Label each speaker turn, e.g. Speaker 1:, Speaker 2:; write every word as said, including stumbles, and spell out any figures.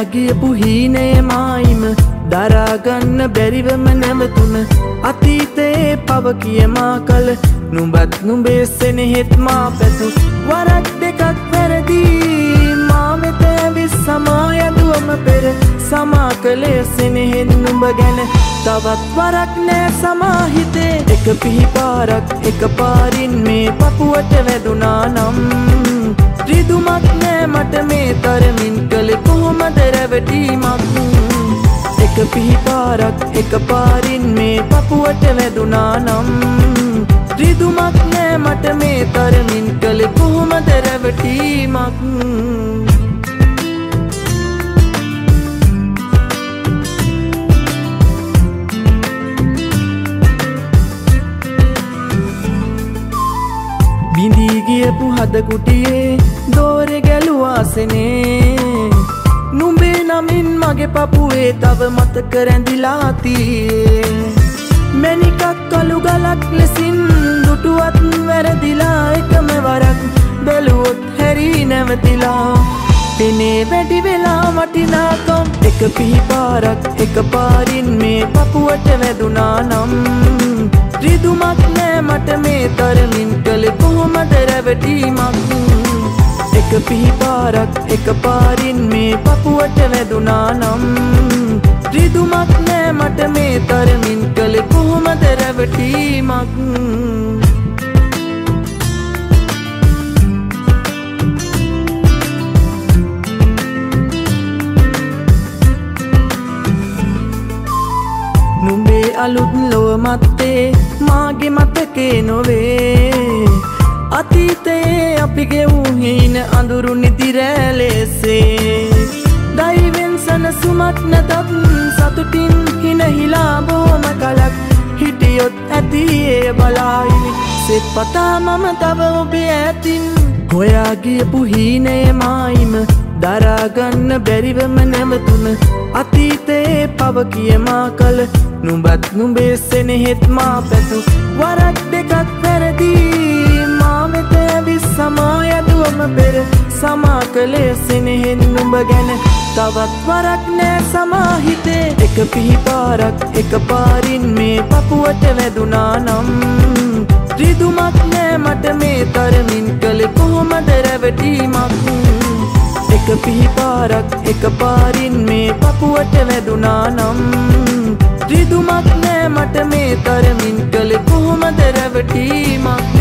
Speaker 1: ගියපු හීනේ මායිම දරාගන්න බැරිවම නැවතුන අතීතයේ පව කියමා කල නුඹත් නුඹේ සෙනෙහෙත් මා පැතු වරක් දෙකක් වැරදි මා වෙත ඇවිත් සමා යදුවම පෙර සමා කළේ සෙනෙහෙත් නුඹ ගැන තවත් වරක් නෑ සමාහිතේ එක පිහිපාරක් එක පාරින් මේ පපුවට වැදුනා නම් රිදුමක් නෑ මට මේ තරමින් කළේ කොහොමද රැවටීමක් එක පිහිපාරක් එක පාරින් මේ පපුවට වැදුනා නම් රිදුමක් නෑ මට මේ තරමින් කළේ කොහොමද රැවටීමක් බිඳී ගියපු හද කුටියේ දෝරේ ගැලුවාසනේ නුඹේ නමින් මගේ පපුවේ තව මතක රැඳිලා තියේ මැණිකක් කළු ගලක් ලෙසින් දුටුවත් වැරදිලා එකම වරක් බැලුවොත් හැරී නැවතිලා පෙනේ වැඩි වෙලා වටිනාකම් එක පිහිපාරක් එක පාරින් මේ පපුවට වැදුනා නම් රිදුමක් නෑ මට මේ තරමින් කළේ කොහොමද රැවටීමක් එක පිහිපාරක් එක පාරින් මේ පපුවට වැදුනා නම් රිදුමක් නෑ මට මේ තරමින් කළේ කොහොමද රැවටීමක් නුඹේ අලුත් ලොව මත්තේ මාගේ මතකේ නොවේ අතීතයේ අපි ගෙවූ හීන අඳුරු නිදිරැලෙසේ දෛවෙන් සනසුමක් නැතත් සතුටින් හිනහිලා බොහොම කලක් හිටියොත් ඇති එය බලායිනි සෙත් පතා මම තව ඔබේ ඇතින් හොයා ගියපු හීනේ මායිම දරාගන්න බැරිවම නැවතුන අතීතයේ පව කියමා කල නුඹත් නුඹේ සෙනෙහෙත් මා පැතු වරක් දෙකක් වැරදි මා වෙත ඇවිත් සමා යදුවම පෙර සමා කළේ සෙනෙහෙත් නුඹ ගැන තවත් වරක් නෑ සමාහිතේ එක පිහිපාරක් එක පාරින් මේ පපුවට වැදුනා නම් රිදුමක් නෑ මට මේ තරමින් කළේ කොහොමද රැවටීමක් එක පිහිපාරක් එක පාරින් මේ පපුවට වැදුනා නම් රිදුමක් නෑ මට මේ තරමින් කළේ කොහොමද රැවටීමක්